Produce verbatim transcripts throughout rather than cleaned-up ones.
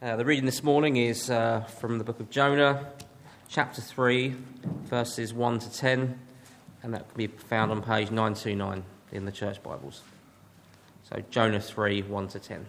Uh, the reading this morning is uh, from the book of Jonah, chapter three, verses one to ten, and that can be found on page nine twenty-nine in the church Bibles. So Jonah three, one to ten.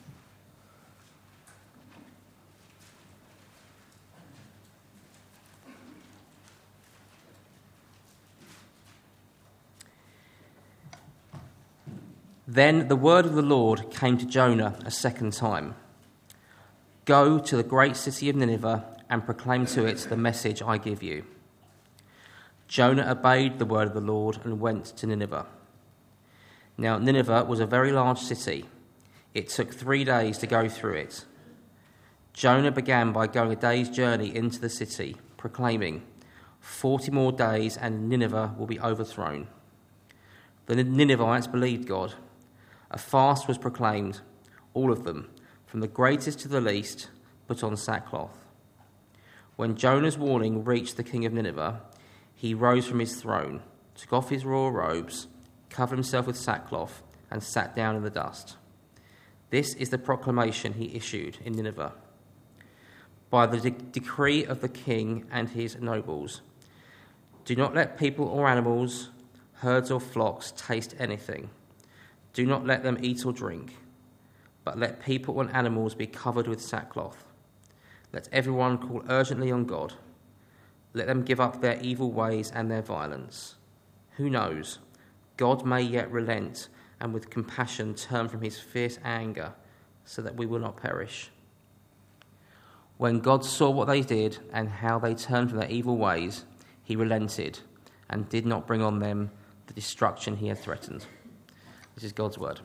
Then the word of the Lord came to Jonah a second time. Go to the great city of Nineveh and proclaim to it the message I give you. Jonah obeyed the word of the Lord and went to Nineveh. Now Nineveh was a very large city. It took three days to go through it. Jonah began by going a day's journey into the city, proclaiming, Forty more days and Nineveh will be overthrown. The Ninevites believed God. A fast was proclaimed. All of them, from the greatest to the least, put on sackcloth. When Jonah's warning reached the king of Nineveh, he rose from his throne, took off his royal robes, covered himself with sackcloth, and sat down in the dust. This is the proclamation he issued in Nineveh. By the de- decree of the king and his nobles, do not let people or animals, herds or flocks taste anything. Do not let them eat or drink, but let people and animals be covered with sackcloth. Let everyone call urgently on God. Let them give up their evil ways and their violence. Who knows? God may yet relent and with compassion turn from his fierce anger so that we will not perish. When God saw what they did and how they turned from their evil ways, he relented and did not bring on them the destruction he had threatened. This is God's word.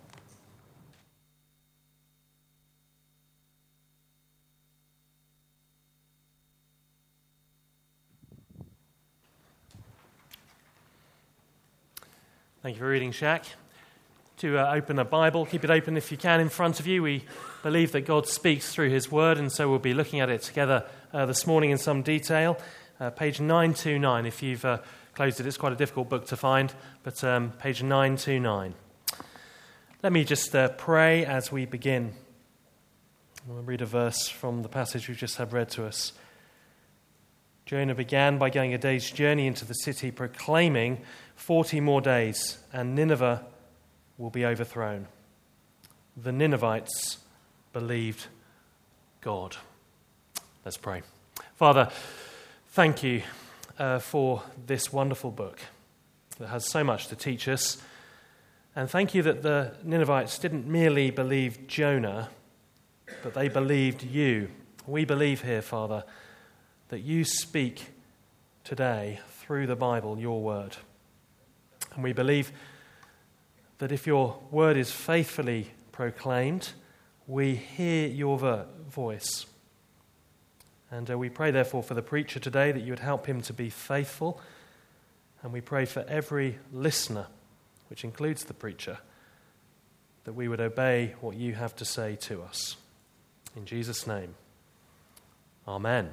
Thank you for reading, Shaq. To uh, open a Bible, keep it open if you can in front of you. We believe that God speaks through his word, and so we'll be looking at it together uh, this morning in some detail. Uh, page nine twenty-nine, if you've uh, closed it, it's quite a difficult book to find, but um, page nine twenty-nine. Let me just uh, pray as we begin. I'll read a verse from the passage we've just had read to us. Jonah began by going a day's journey into the city, proclaiming, Forty more days, and Nineveh will be overthrown. The Ninevites believed God. Let's pray. Father, thank you uh, for this wonderful book that has so much to teach us. And thank you that the Ninevites didn't merely believe Jonah, but they believed you. We believe here, Father, that you speak today through the Bible, your word. And we believe that if your word is faithfully proclaimed, we hear your ver- voice. And uh, we pray, therefore, for the preacher today that you would help him to be faithful. And we pray for every listener, which includes the preacher, that we would obey what you have to say to us. In Jesus' name, amen.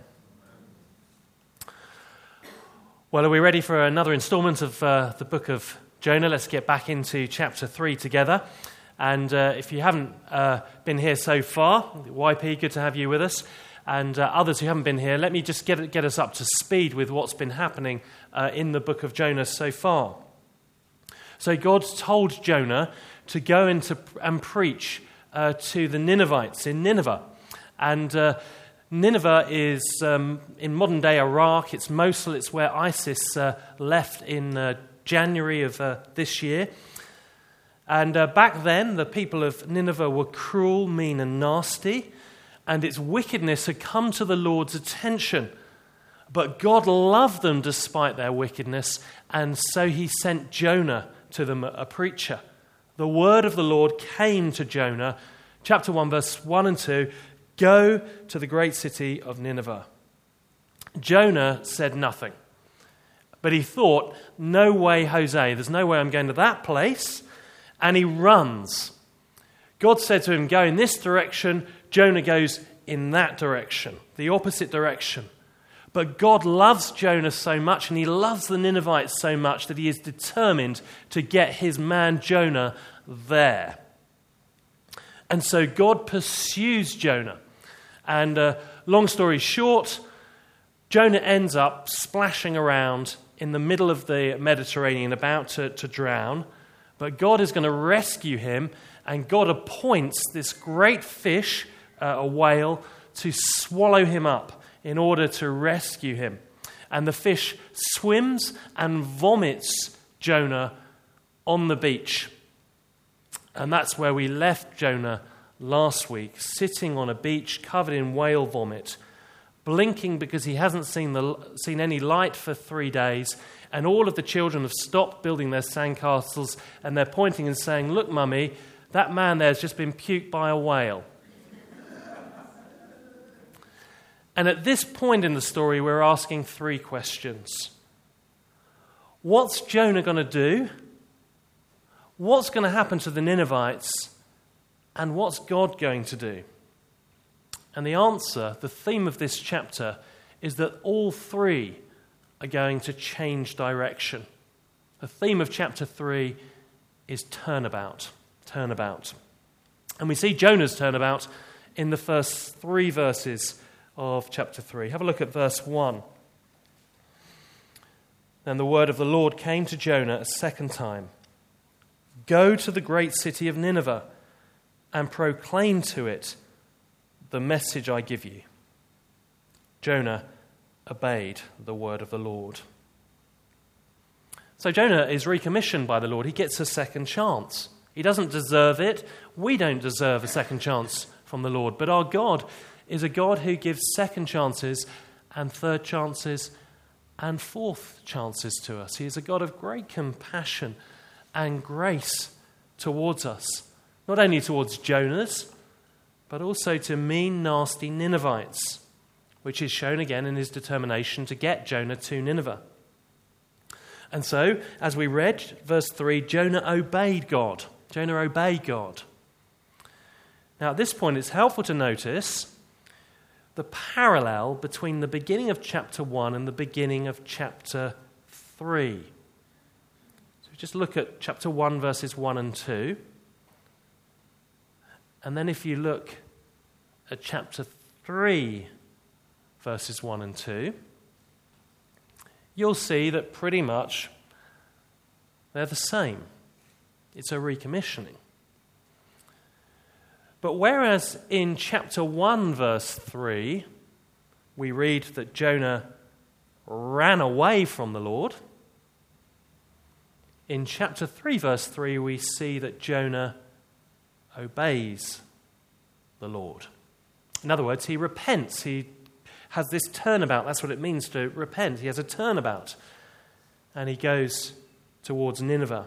Well, are we ready for another installment of uh, the book of Jonah? Let's get back into chapter three together. And uh, if you haven't uh, been here so far, Y P, good to have you with us. And uh, others who haven't been here, let me just get get us up to speed with what's been happening uh, in the book of Jonah so far. So God told Jonah to go and, to, and preach uh, to the Ninevites in Nineveh. And uh, Nineveh is, um, in modern-day Iraq, it's Mosul, it's where ISIS uh, left in uh, January of uh, this year. And uh, back then, the people of Nineveh were cruel, mean, and nasty, and its wickedness had come to the Lord's attention. But God loved them despite their wickedness, and so he sent Jonah to them, a preacher. The word of the Lord came to Jonah, chapter one, verse one and two, Go to the great city of Nineveh. Jonah said nothing. But he thought, no way, Jose, there's no way I'm going to that place. And he runs. God said to him, go in this direction. Jonah goes in that direction, the opposite direction. But God loves Jonah so much, and he loves the Ninevites so much, that he is determined to get his man Jonah there. And so God pursues Jonah. And uh, long story short, Jonah ends up splashing around in the middle of the Mediterranean, about to, to drown. But God is going to rescue him, and God appoints this great fish, uh, a whale, to swallow him up in order to rescue him. And the fish swims and vomits Jonah on the beach. And that's where we left Jonah last week, sitting on a beach covered in whale vomit, blinking because he hasn't seen the seen any light for three days, and all of the children have stopped building their sandcastles, and they're pointing and saying, "Look, Mummy, that man there's just been puked by a whale." And at this point in the story, we're asking three questions. What's Jonah going to do? What's going to happen to the Ninevites? And what's God going to do? And the answer, the theme of this chapter, is that all three are going to change direction. The theme of chapter three is turnabout, turnabout. And we see Jonah's turnabout in the first three verses of chapter three. Have a look at verse one. Then the word of the Lord came to Jonah a second time. Go to the great city of Nineveh and proclaim to it the message I give you. Jonah obeyed the word of the Lord. So Jonah is recommissioned by the Lord. He gets a second chance. He doesn't deserve it. We don't deserve a second chance from the Lord. But our God is a God who gives second chances and third chances and fourth chances to us. He is a God of great compassion and grace towards us. Not only towards Jonah's, but also to mean, nasty Ninevites, which is shown again in his determination to get Jonah to Nineveh. And so, as we read, verse three, Jonah obeyed God. Jonah obeyed God. Now, at this point, it's helpful to notice the parallel between the beginning of chapter one and the beginning of chapter three. So just look at chapter one, verses one and two. And then if you look at chapter three, verses one and two, you'll see that pretty much they're the same. It's a recommissioning. But whereas in chapter one, verse three, we read that Jonah ran away from the Lord, in chapter three, verse three, we see that Jonah obeys the Lord. In other words, he repents. He has this turnabout. That's what it means to repent. He has a turnabout. And he goes towards Nineveh.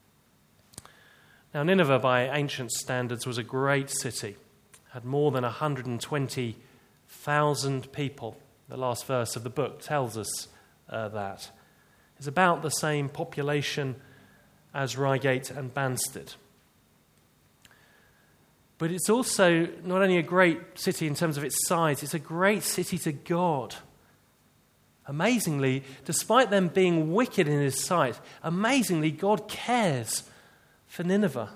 Now, Nineveh, by ancient standards, was a great city. It had more than one hundred twenty thousand people. The last verse of the book tells us uh, that. It's about the same population as Reigate and Banstead. But it's also not only a great city in terms of its size, it's a great city to God. Amazingly, despite them being wicked in his sight, amazingly, God cares for Nineveh.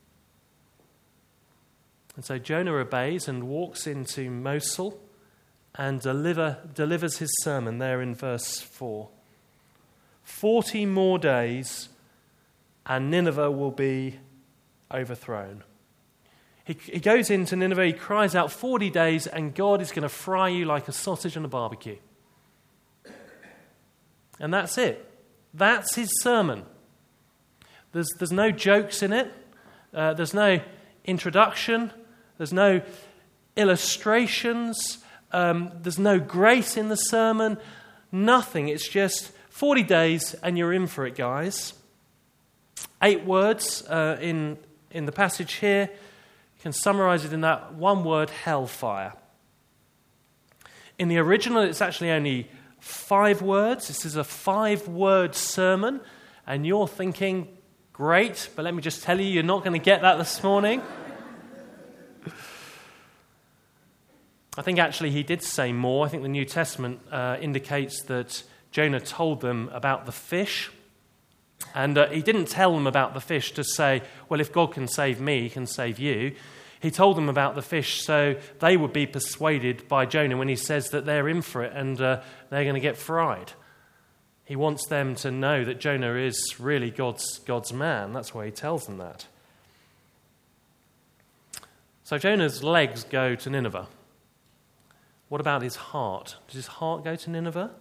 And so Jonah obeys and walks into Mosul and deliver, delivers his sermon there in verse four. Forty more days and Nineveh will be overthrown. He, he goes into Nineveh, he cries out, forty days and God is going to fry you like a sausage on a barbecue. And that's it. That's his sermon. There's, there's no jokes in it. Uh, there's no introduction. There's no illustrations. Um, there's no grace in the sermon. Nothing. It's just forty days and you're in for it, guys. Eight words uh, in, in the passage here. You can summarize it in that one word, hellfire. In the original, it's actually only five words. This is a five-word sermon. And you're thinking, great, but let me just tell you, you're not going to get that this morning. I think actually he did say more. I think the New Testament uh, indicates that Jonah told them about the fish. And uh, he didn't tell them about the fish to say, well, if God can save me, he can save you. He told them about the fish so they would be persuaded by Jonah when he says that they're in for it and uh, they're going to get fried. He wants them to know that Jonah is really God's, God's man. That's why he tells them that. So Jonah's legs go to Nineveh. What about his heart? Does his heart go to Nineveh?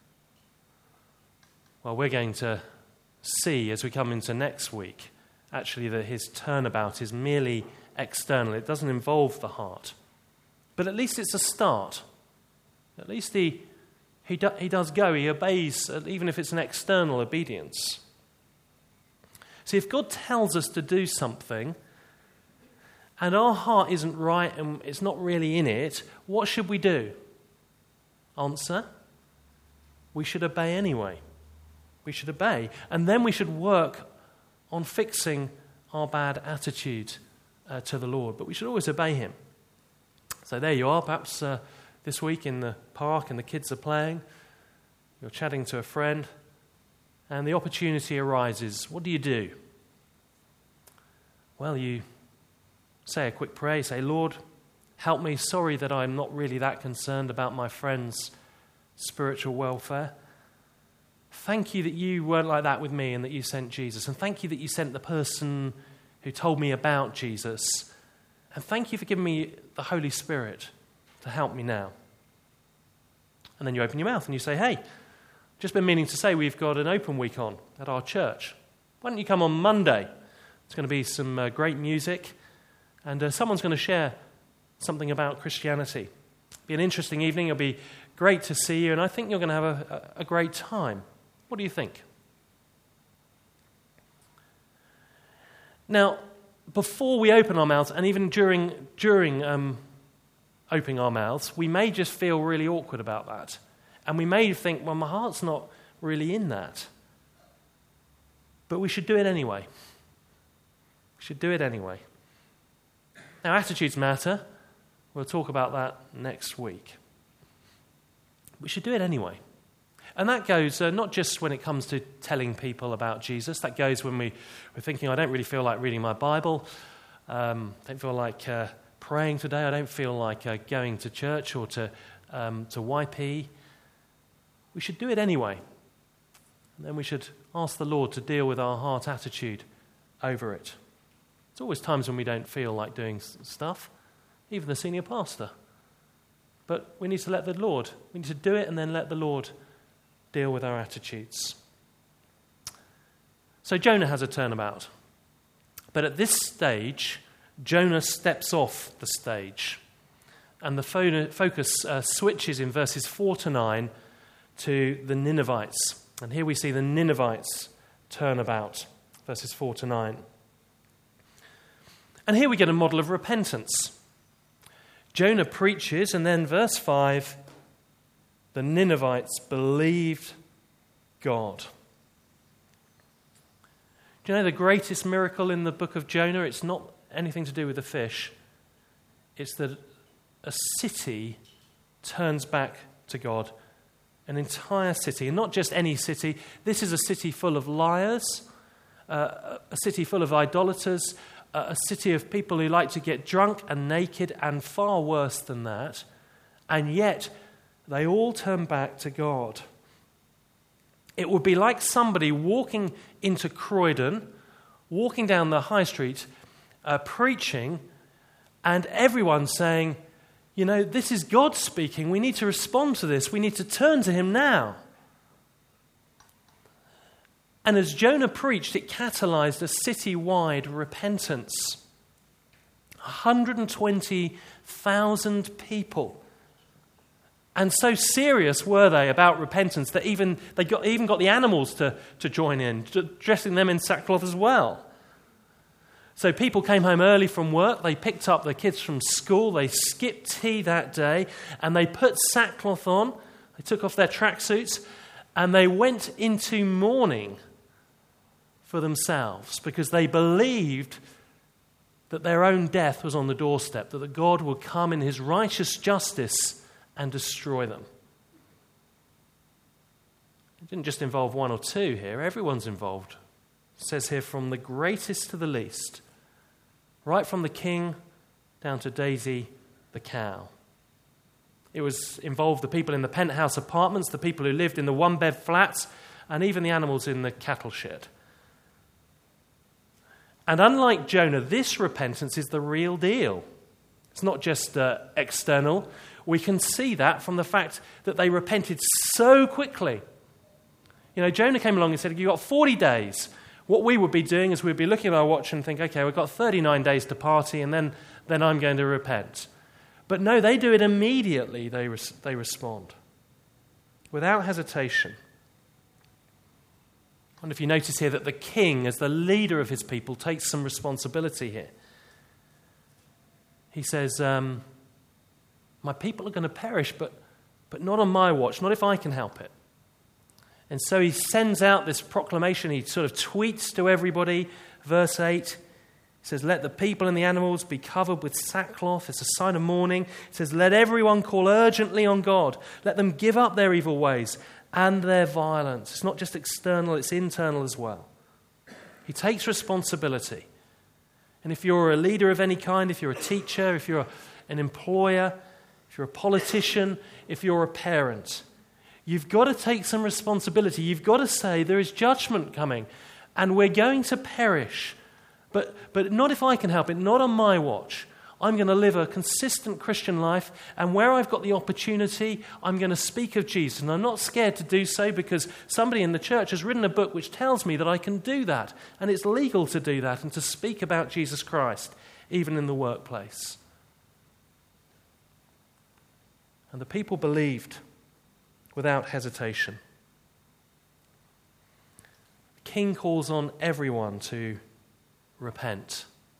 Well, we're going to see as we come into next week, actually, that his turnabout is merely external. It doesn't involve the heart. But at least it's a start. At least he, he, do, he does go. He obeys, even if it's an external obedience. See, if God tells us to do something, and our heart isn't right and it's not really in it, what should we do? Answer, we should obey anyway. We should obey. And then we should work on fixing our bad attitude uh, to the Lord. But we should always obey him. So there you are, perhaps uh, this week in the park and the kids are playing. You're chatting to a friend and the opportunity arises. What do you do? Well, you say a quick prayer, say, Lord, help me. Sorry that I'm not really that concerned about my friend's spiritual welfare. Thank you that you weren't like that with me and that you sent Jesus. And thank you that you sent the person who told me about Jesus. And thank you for giving me the Holy Spirit to help me now. And then you open your mouth and you say, hey, just been meaning to say we've got an open week on at our church. Why don't you come on Monday? It's going to be some uh, great music. And uh, someone's going to share something about Christianity. It'll be an interesting evening. It'll be great to see you, and I think you're going to have a, a, a great time. What do you think? Now, before we open our mouths, and even during during um, opening our mouths, we may just feel really awkward about that. And we may think, well, my heart's not really in that. But we should do it anyway. We should do it anyway. Now, attitudes matter. We'll talk about that next week. We should do it anyway. And that goes uh, not just when it comes to telling people about Jesus. That goes when we, we're thinking, I don't really feel like reading my Bible. Um, I don't feel like uh, praying today. I don't feel like uh, going to church or to, um, to Y P. We should do it anyway. And then we should ask the Lord to deal with our heart attitude over it. There's always times when we don't feel like doing stuff, even the senior pastor. But we need to let the Lord, we need to do it and then let the Lord deal with our attitudes. So Jonah has a turnabout. But at this stage, Jonah steps off the stage. And the fo- focus uh, switches in verses four to nine to the Ninevites. And here we see the Ninevites turnabout, verses four to nine. And here we get a model of repentance. Jonah preaches, and then verse five, the Ninevites believed God. Do you know the greatest miracle in the book of Jonah? It's not anything to do with the fish. It's that a city turns back to God. An entire city, and not just any city. This is a city full of liars, uh, a city full of idolaters, uh, a city of people who like to get drunk and naked, and far worse than that. And yet, they all turn back to God. It would be like somebody walking into Croydon, walking down the high street, uh, preaching, and everyone saying, you know, this is God speaking. We need to respond to this. We need to turn to him now. And as Jonah preached, it catalyzed a city-wide repentance. one hundred twenty thousand people. And so serious were they about repentance that even they got, even got the animals to, to join in, dressing them in sackcloth as well. So people came home early from work, they picked up their kids from school, they skipped tea that day, and they put sackcloth on, they took off their tracksuits, and they went into mourning for themselves because they believed that their own death was on the doorstep, that God would come in his righteous justice and destroy them. It didn't just involve one or two here, everyone's involved. It says here from the greatest to the least, right from the king down to Daisy the cow. It was involved the people in the penthouse apartments, the people who lived in the one-bed flats, and even the animals in the cattle shed. And unlike Jonah, this repentance is the real deal. It's not just uh, external. We can see that from the fact that they repented so quickly. You know, Jonah came along and said, you've got forty days. What we would be doing is we'd be looking at our watch and think, okay, we've got thirty-nine days to party, and then, then I'm going to repent. But no, they do it immediately, they, res- they respond, without hesitation. And if you notice here that the king, as the leader of his people, takes some responsibility here. He says, um, my people are going to perish, but, but not on my watch, not if I can help it. And so he sends out this proclamation. He sort of tweets to everybody. Verse eight, he says, let the people and the animals be covered with sackcloth. It's a sign of mourning. It says, let everyone call urgently on God. Let them give up their evil ways and their violence. It's not just external, it's internal as well. He takes responsibility. And if you're a leader of any kind, if you're a teacher, if you're an employer, if you're a politician, if you're a parent, you've got to take some responsibility. You've got to say there is judgment coming and we're going to perish. But, but not if I can help it, not on my watch. I'm going to live a consistent Christian life, and where I've got the opportunity, I'm going to speak of Jesus. And I'm not scared to do so because somebody in the church has written a book which tells me that I can do that. And it's legal to do that and to speak about Jesus Christ, even in the workplace. And the people believed without hesitation. The king calls on everyone to repent.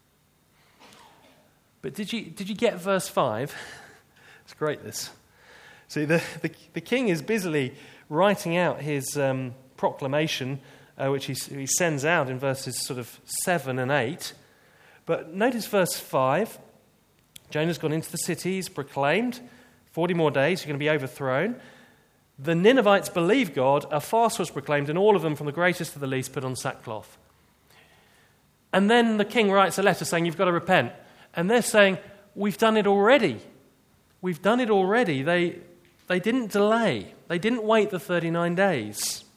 But did you did you get verse five? It's great, this. See, the, the, the king is busily writing out his um, proclamation, uh, which he, he sends out in verses sort of seven and eight. But notice verse five. Jonah's gone into the city, he's proclaimed, forty more days, you're going to be overthrown. The Ninevites believe God, a fast was proclaimed, and all of them, from the greatest to the least, put on sackcloth. And then the king writes a letter saying, you've got to repent. And they're saying, we've done it already. We've done it already. They, they didn't delay. They didn't wait the thirty-nine days.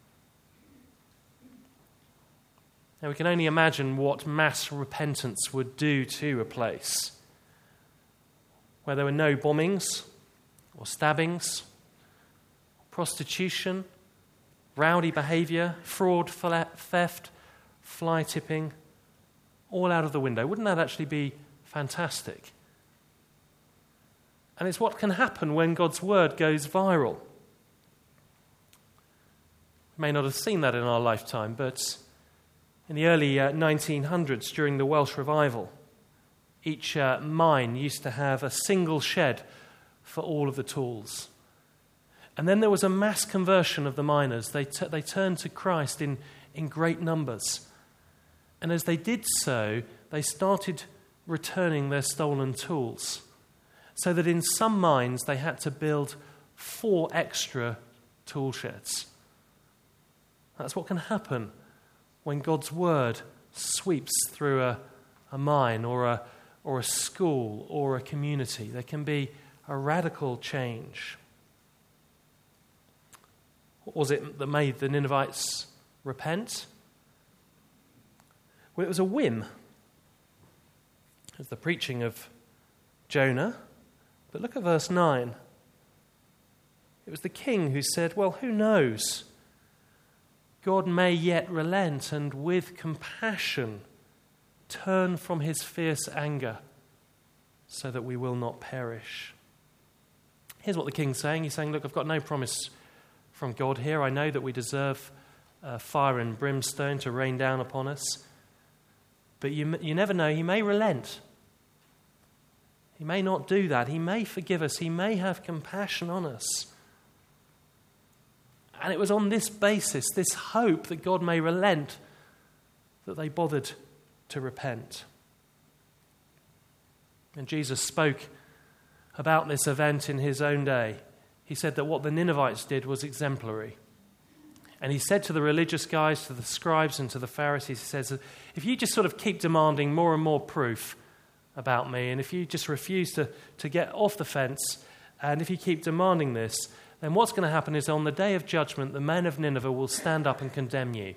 Now we can only imagine what mass repentance would do to a place where there were no bombings or stabbings, prostitution, rowdy behavior, fraud, theft, fly tipping, all out of the window. Wouldn't that actually be fantastic? And it's what can happen when God's word goes viral. We may not have seen that in our lifetime, but in the early uh, nineteen hundreds, during the Welsh revival, each uh, mine used to have a single shed for all of the tools. And then there was a mass conversion of the miners. They, t- they turned to Christ in, in great numbers. And as they did so, they started returning their stolen tools. So that in some mines, they had to build four extra tool sheds. That's what can happen when God's word sweeps through a, a mine or a, or a school or a community. There can be a radical change. What was it that made the Ninevites repent? Well, it was a whim. It was the preaching of Jonah. But look at verse nine. It was the king who said, well, who knows? God may yet relent and with compassion turn from his fierce anger so that we will not perish. Here's what the king's saying. He's saying, look, I've got no promise from God here. I know that we deserve uh, fire and brimstone to rain down upon us. But you, you never know, he may relent. He may not do that. He may forgive us. He may have compassion on us. And it was on this basis, this hope that God may relent, that they bothered to repent. And Jesus spoke about this event in his own day. He said that what the Ninevites did was exemplary. And he said to the religious guys, to the scribes and to the Pharisees, he says, if you just sort of keep demanding more and more proof about me, and if you just refuse to, to get off the fence, and if you keep demanding this, then what's going to happen is on the day of judgment, the men of Nineveh will stand up and condemn you.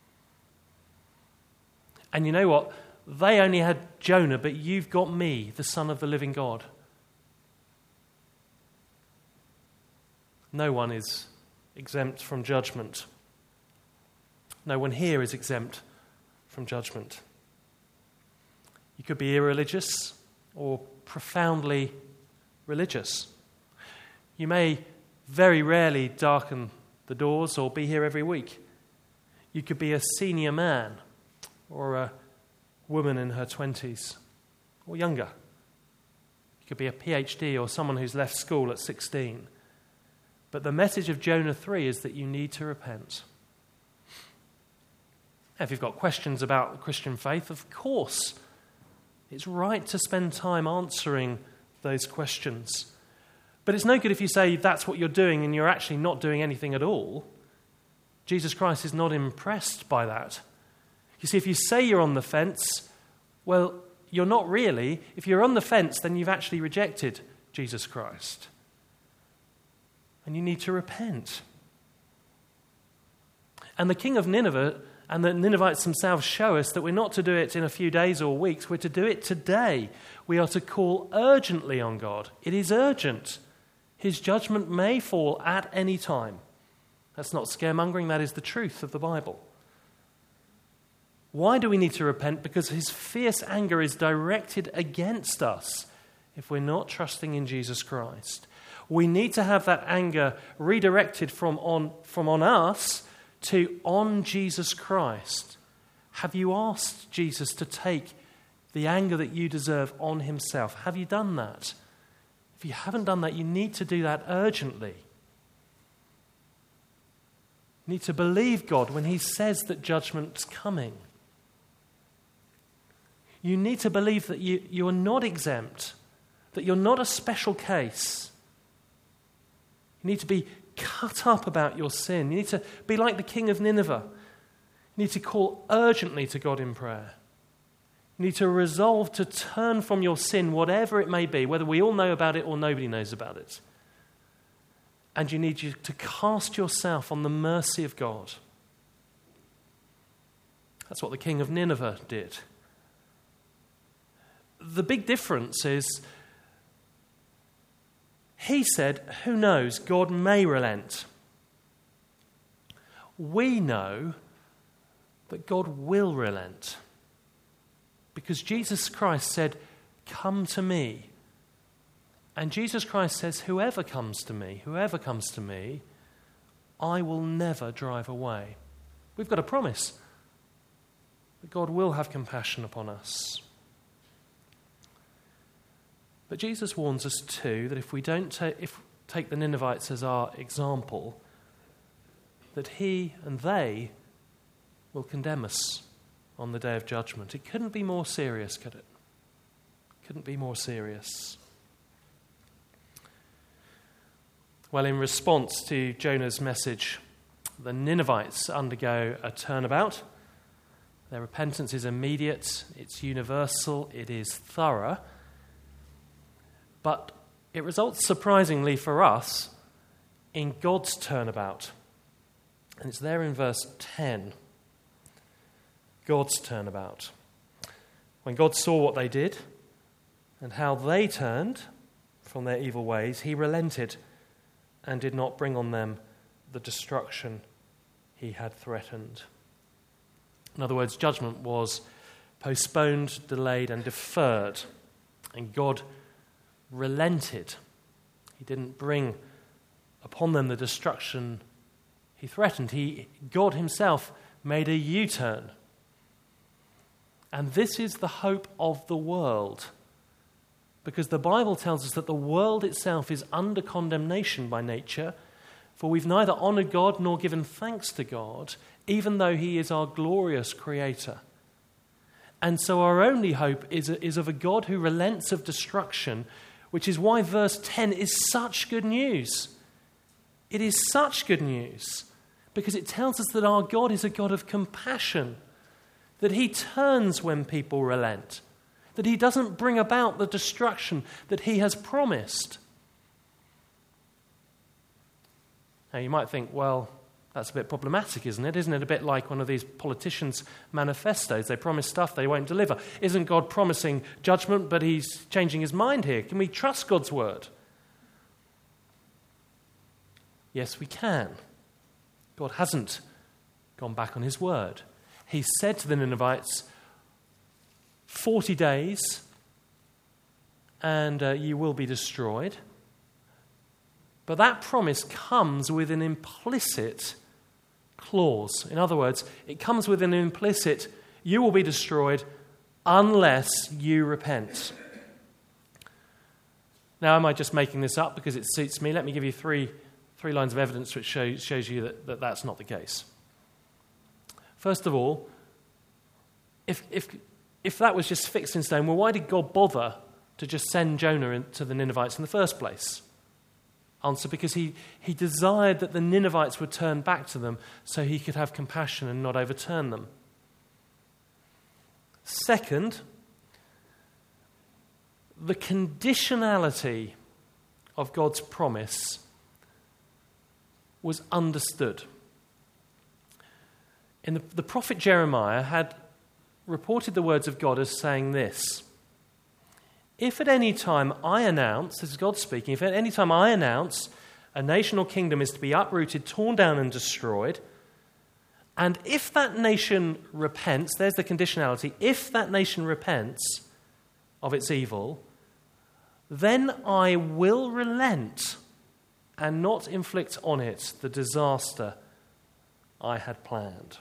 And you know what? They only had Jonah, but you've got me, the Son of the living God. No one is exempt from judgment. No one here is exempt from judgment. You could be irreligious or profoundly religious. You may very rarely darken the doors or be here every week. You could be a senior man or a woman in her twenties or younger. You could be a PhD or someone who's left school at sixteen. But the message of Jonah three is that you need to repent. If you've got questions about the Christian faith, of course, it's right to spend time answering those questions. But it's no good if you say that's what you're doing and you're actually not doing anything at all. Jesus Christ is not impressed by that. You see, if you say you're on the fence, well, you're not really. If you're on the fence, then you've actually rejected Jesus Christ. And you need to repent. And the king of Nineveh and the Ninevites themselves show us that we're not to do it in a few days or weeks. We're to do it today. We are to call urgently on God. It is urgent. His judgment may fall at any time. That's not scaremongering. That is the truth of the Bible. Why do we need to repent? Because his fierce anger is directed against us if we're not trusting in Jesus Christ. We need to have that anger redirected from on, from on us to on Jesus Christ. Have you asked Jesus to take the anger that you deserve on himself? Have you done that? If you haven't done that, you need to do that urgently. You need to believe God when he says that judgment's coming. You need to believe that you, you are not exempt, that you're not a special case. You need to be cut up about your sin. You need to be like the king of Nineveh. You need to call urgently to God in prayer. You need to resolve to turn from your sin, whatever it may be, whether we all know about it or nobody knows about it. And you need you to cast yourself on the mercy of God. That's what the king of Nineveh did. The big difference is he said, who knows, God may relent. We know that God will relent. Because Jesus Christ said, come to me. And Jesus Christ says, whoever comes to me, whoever comes to me, I will never drive away. We've got a promise that God will have compassion upon us. But Jesus warns us too that if we don't ta- if take the Ninevites as our example, that he and they will condemn us on the day of judgment. It couldn't be more serious, could it? Couldn't be more serious. Well, in response to Jonah's message, the Ninevites undergo a turnabout. Their repentance is immediate, it's universal, it is thorough. But it results, surprisingly for us, in God's turnabout. And it's there in verse ten. God's turnabout. When God saw what they did and how they turned from their evil ways, he relented and did not bring on them the destruction he had threatened. In other words, judgment was postponed, delayed, and deferred. And God relented. He didn't bring upon them the destruction he threatened. He, God himself made a U-turn. And this is the hope of the world. Because the Bible tells us that the world itself is under condemnation by nature, for we've neither honored God nor given thanks to God, even though he is our glorious creator. And so our only hope is, is of a God who relents of destruction, which is why verse ten is such good news. It is such good news because it tells us that our God is a God of compassion, that he turns when people relent, that he doesn't bring about the destruction that he has promised. Now you might think, well, that's a bit problematic, isn't it? Isn't it a bit like one of these politicians' manifestos? They promise stuff they won't deliver. Isn't God promising judgment, but he's changing his mind here? Can we trust God's word? Yes, we can. God hasn't gone back on his word. He said to the Ninevites, forty days and uh, you will be destroyed. But that promise comes with an implicit clause. In other words, it comes with an implicit, you will be destroyed unless you repent. Now, am I just making this up because it suits me? Let me give you three, three lines of evidence which show, shows you that, that that's not the case. First of all, if, if, if that was just fixed in stone, well, why did God bother to just send Jonah to the Ninevites in the first place? Answer, because he, he desired that the Ninevites would turn back to them so he could have compassion and not overturn them. Second, the conditionality of God's promise was understood. In the, the prophet Jeremiah had reported the words of God as saying this: if at any time I announce, this is God speaking, if at any time I announce a nation or kingdom is to be uprooted, torn down and destroyed, and if that nation repents, there's the conditionality, if that nation repents of its evil, then I will relent and not inflict on it the disaster I had planned.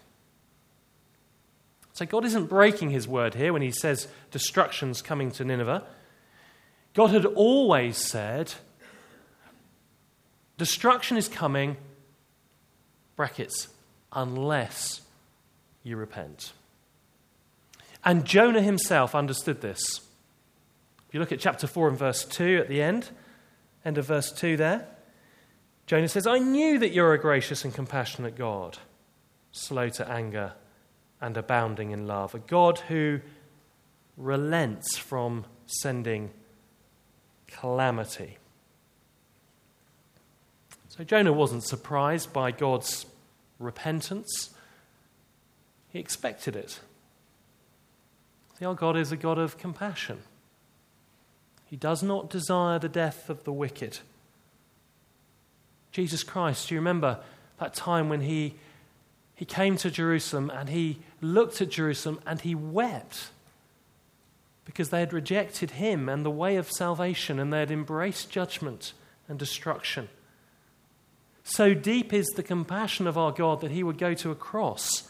So God isn't breaking his word here when he says destruction's coming to Nineveh. God had always said, destruction is coming, brackets, unless you repent. And Jonah himself understood this. If you look at chapter four and verse two at the end, end of verse two there, Jonah says, I knew that you're a gracious and compassionate God, slow to anger and abounding in love, a God who relents from sending calamity. So Jonah wasn't surprised by God's repentance. He expected it. See, our God is a God of compassion. He does not desire the death of the wicked. Jesus Christ, do you remember that time when he, he came to Jerusalem and he looked at Jerusalem and he wept because they had rejected him and the way of salvation, and they had embraced judgment and destruction. So deep is the compassion of our God that he would go to a cross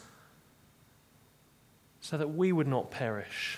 so that we would not perish.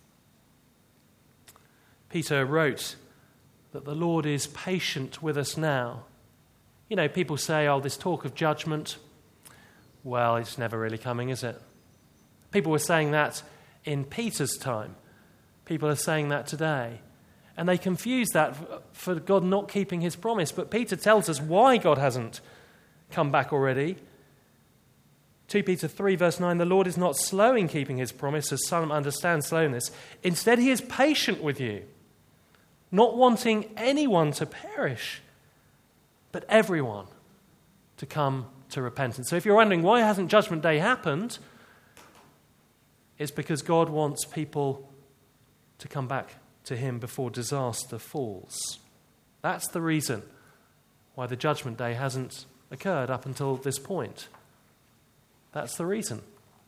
Peter wrote that the Lord is patient with us now. You know, people say, oh, this talk of judgment, well, it's never really coming, is it? People were saying that in Peter's time. People are saying that today. And they confuse that for God not keeping his promise. But Peter tells us why God hasn't come back already. Second Peter three verse nine, the Lord is not slow in keeping his promise, as some understand slowness. Instead, he is patient with you, not wanting anyone to perish, but everyone to come to repentance. So if you're wondering why hasn't Judgment Day happened, it's because God wants people to come back to him before disaster falls. That's the reason why the Judgment Day hasn't occurred up until this point. That's the reason.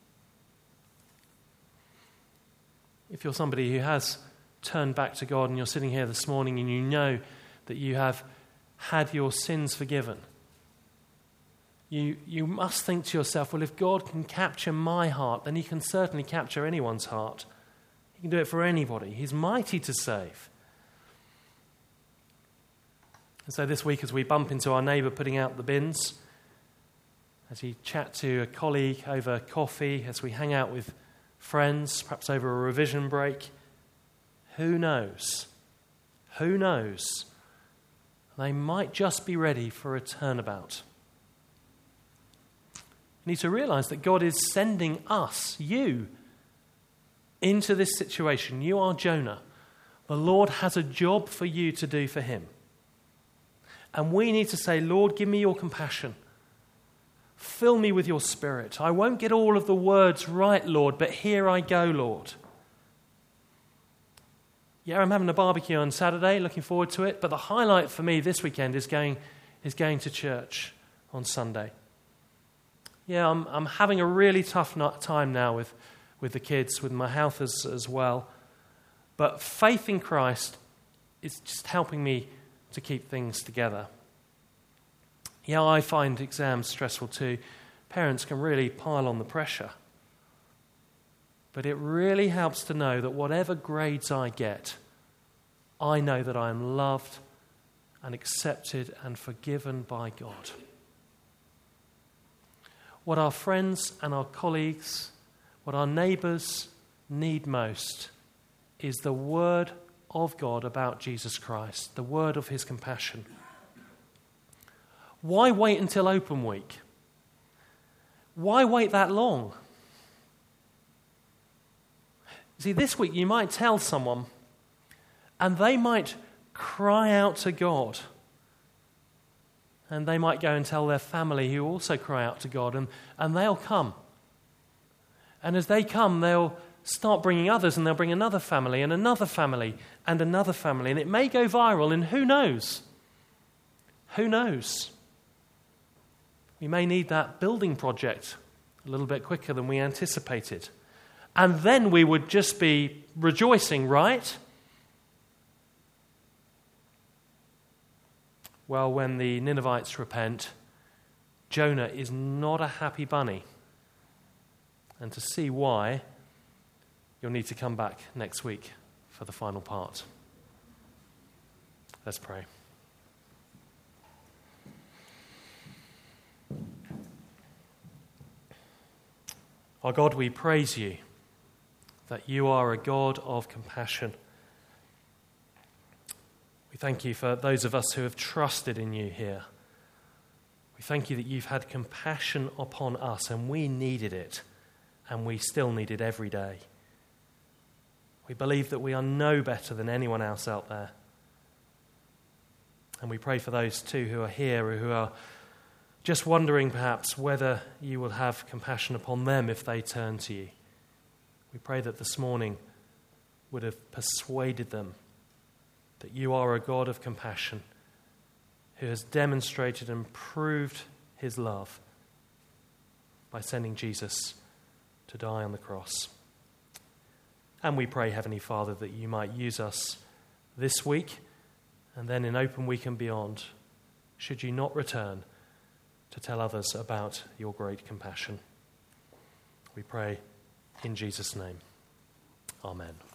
If you're somebody who has turned back to God and you're sitting here this morning and you know that you have had your sins forgiven, you, you must think to yourself, well, if God can capture my heart, then he can certainly capture anyone's heart. He can do it for anybody. He's mighty to save. And so this week, as we bump into our neighbour putting out the bins, as we chat to a colleague over coffee, as we hang out with friends, perhaps over a revision break, who knows? Who knows? They might just be ready for a turnabout. You need to realise that God is sending us, you, into this situation. You are Jonah. The Lord has a job for you to do for him. And we need to say, Lord, give me your compassion. Fill me with your Spirit. I won't get all of the words right, Lord, but here I go, Lord. Yeah, I'm having a barbecue on Saturday, looking forward to it. But the highlight for me this weekend is going is going to church on Sunday. Yeah, I'm I'm having a really tough time now with, with the kids, with my health as, as well. But faith in Christ is just helping me to keep things together. Yeah, I find exams stressful too. Parents can really pile on the pressure. But it really helps to know that whatever grades I get, I know that I am loved and accepted and forgiven by God. What our friends and our colleagues, what our neighbours need most is the word of God about Jesus Christ, the word of his compassion. Why wait until open week? Why wait that long? See, this week you might tell someone and they might cry out to God. And they might go and tell their family who also cry out to God, and, and they'll come. And as they come, they'll start bringing others, and they'll bring another family and another family and another family. And it may go viral, and who knows? Who knows? We may need that building project a little bit quicker than we anticipated. And then we would just be rejoicing, right? Well, when the Ninevites repent, Jonah is not a happy bunny. And to see why, you'll need to come back next week for the final part. Let's pray. Our God, we praise you that you are a God of compassion. We thank you for those of us who have trusted in you here. We thank you that you've had compassion upon us, and we needed it, and we still need it every day. We believe that we are no better than anyone else out there. And we pray for those too who are here, or who are just wondering perhaps whether you will have compassion upon them if they turn to you. We pray that this morning would have persuaded them that you are a God of compassion who has demonstrated and proved his love by sending Jesus to die on the cross. And we pray, Heavenly Father, that you might use us this week and then in open week and beyond, should you not return, to tell others about your great compassion. We pray in Jesus' name. Amen.